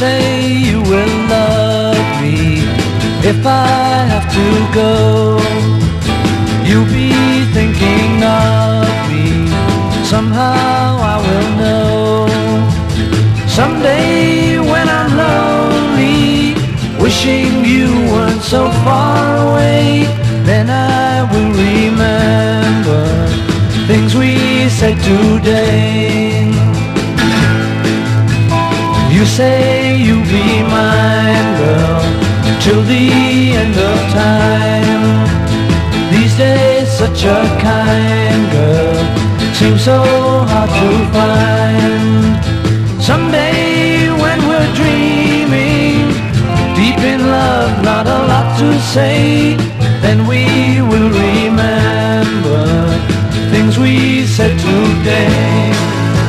say you will love me if I have to go. You'll be thinking of me, somehow I will know. Someday when I'm lonely, wishing you weren't so far away, then I will remember things we said today. You say you'll be mine, girl, till the end of time. These days such a kind girl seems so hard to find.